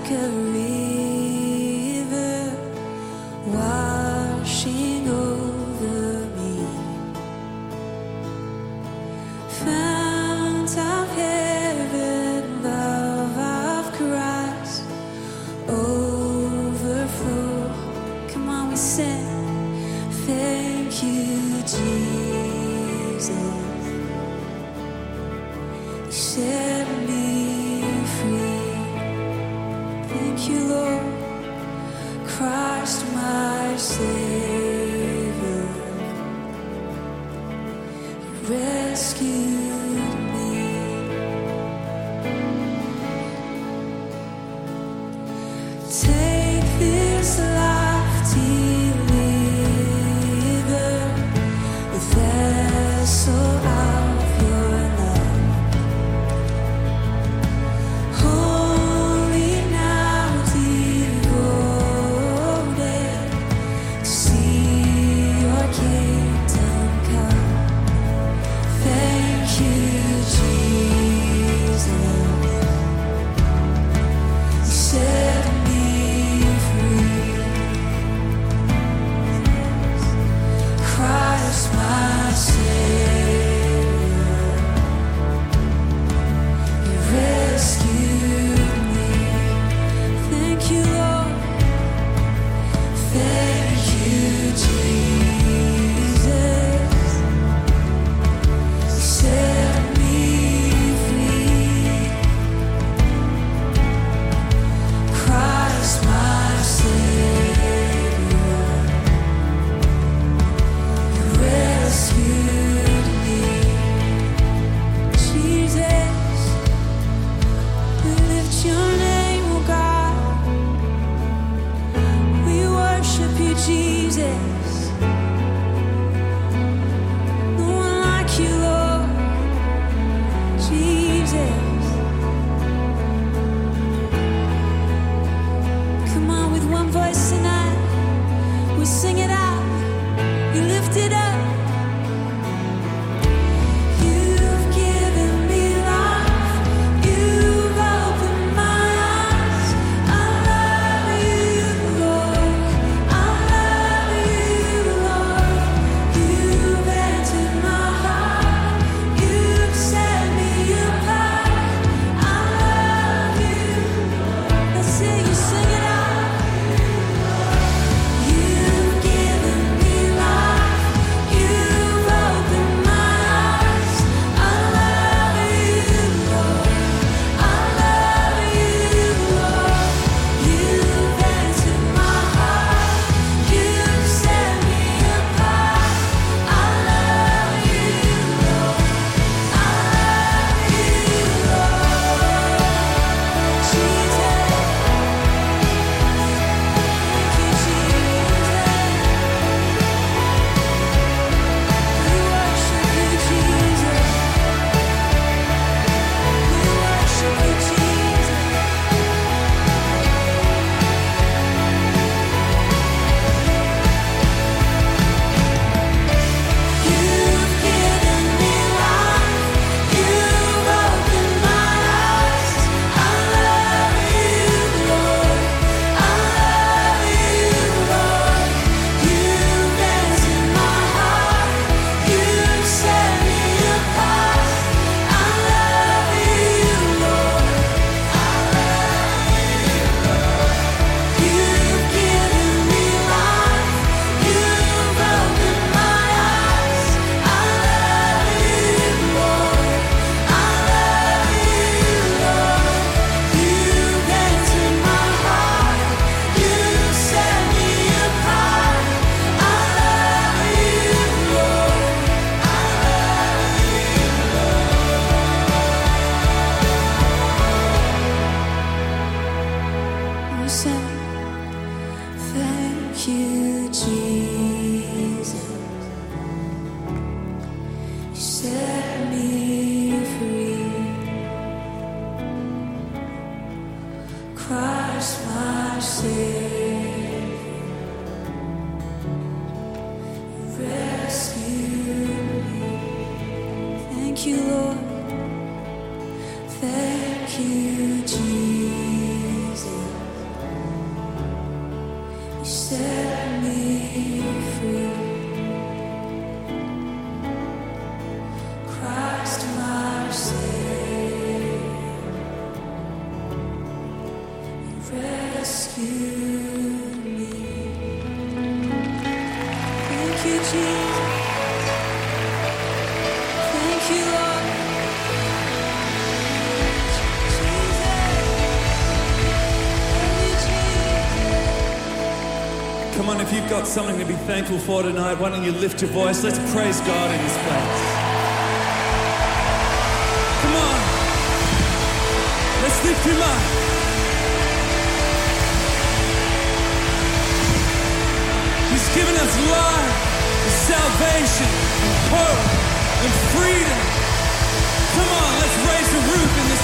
like a river washing over me. Fount of heaven, love of Christ, overflow. Come on, we sing. Thank you, Jesus. You set me free. Thank you, Lord. Christ, my Savior. You rescued me. Take this life, deliver the vessel of your love. Holy now devoted to see your kingdom come. Thank you, Jesus. You set me free. Christ, my Savior, you rescued me. Thank you, Lord. Thank you, Jesus. You set me free. Christ, my Savior, you rescued me. Jesus, we lift your name, oh God. We worship you, Jesus. No one like you, Lord. Jesus. Come on, with one voice tonight, we sing it out. You lift it up. You've given me life. You've opened my eyes. I love you, Lord. I love you, Lord. You've entered my heart. You've set me apart. I love you. Let's hear you sing it out. You've given me life. You've opened my eyes. I love you, Lord. I love you, Lord. You've entered my heart. You've set me apart. I love you, Lord. I love you, Lord. Jesus. Thank you, Jesus. We worship you, Jesus. We worship you, Jesus. You've given me life. You've opened my eyes. I love you, Lord. I love you, Lord. You've entered my heart. You've set me apart. I love you, Lord. I love you, Lord. You've given me life. You've opened my eyes. I love you, Lord. I love you, Lord. You've entered my heart. You've set me apart. I love you, Lord. I love you, Lord. We sing. Thank you, Jesus. You set me free. Christ, my Savior, you rescued me. Thank you, Lord. Thank you, Jesus. rescued me. Thank you, Jesus. Thank you, Lord. Come on, if you've got something to be thankful for tonight, why don't you lift your voice? Let's praise God in this place. Come on. Let's lift him up. He's given us life, salvation, hope, and freedom. Come on, let's raise the roof in